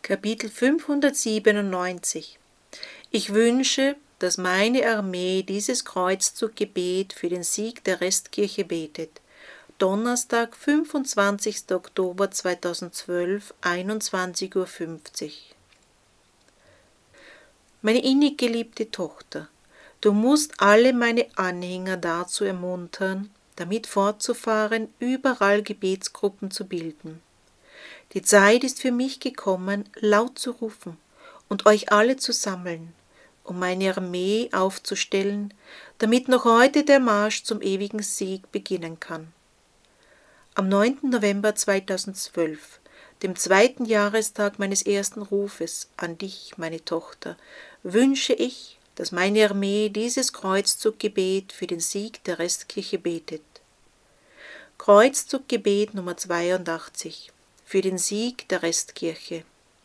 Kapitel 597. Ich wünsche, dass meine Armee dieses Kreuzzuggebet für den Sieg der Restkirche betet. Donnerstag, 25. Oktober 2012, 21:50 Uhr. Meine innig geliebte Tochter, du musst alle meine Anhänger dazu ermuntern, damit fortzufahren, überall Gebetsgruppen zu bilden. Die Zeit ist für mich gekommen, laut zu rufen und euch alle zu sammeln, um meine Armee aufzustellen, damit noch heute der Marsch zum ewigen Sieg beginnen kann. Am 9. November 2012, dem 2. Jahrestag meines ersten Rufes an dich, meine Tochter, wünsche ich, dass meine Armee dieses Kreuzzuggebet für den Sieg der Restkirche betet. Kreuzzuggebet Nummer 82 für den Sieg der Restkirche.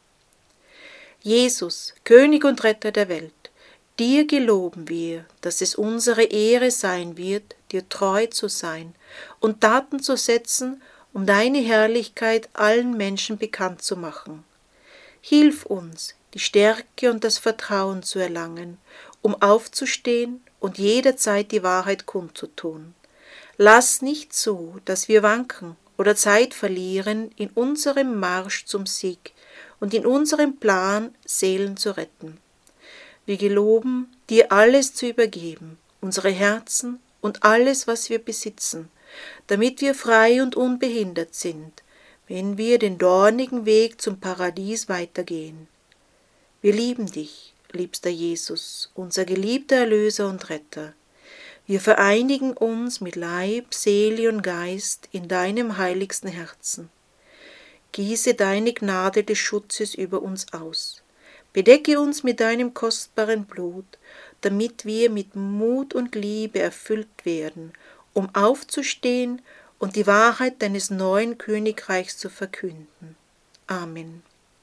Jesus, König und Retter der Welt, dir geloben wir, dass es unsere Ehre sein wird, dir treu zu sein und Taten zu setzen, um deine Herrlichkeit allen Menschen bekannt zu machen. Hilf uns, die Stärke und das Vertrauen zu erlangen, um aufzustehen und jederzeit die Wahrheit kundzutun. Lass nicht zu, dass wir wanken oder Zeit verlieren in unserem Marsch zum Sieg und in unserem Plan, Seelen zu retten. Wir geloben, dir alles zu übergeben, unsere Herzen und alles, was wir besitzen, damit wir frei und unbehindert sind, wenn wir den dornigen Weg zum Paradies weitergehen. Wir lieben dich, liebster Jesus, unser geliebter Erlöser und Retter. Wir vereinigen uns mit Leib, Seele und Geist in deinem heiligsten Herzen. Gieße deine Gnade des Schutzes über uns aus. Bedecke uns mit deinem kostbaren Blut, damit wir mit Mut und Liebe erfüllt werden, um aufzustehen und die Wahrheit deines neuen Königreichs zu verkünden. Amen.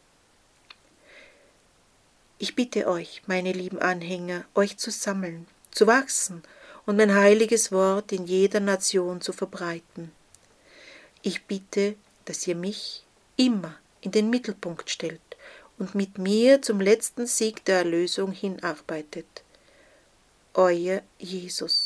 Ich bitte euch, meine lieben Anhänger, euch zu sammeln, zu wachsen und mein heiliges Wort in jeder Nation zu verbreiten. Ich bitte, dass ihr mich immer in den Mittelpunkt stellt und mit mir zum letzten Sieg der Erlösung hinarbeitet. Euer Jesus.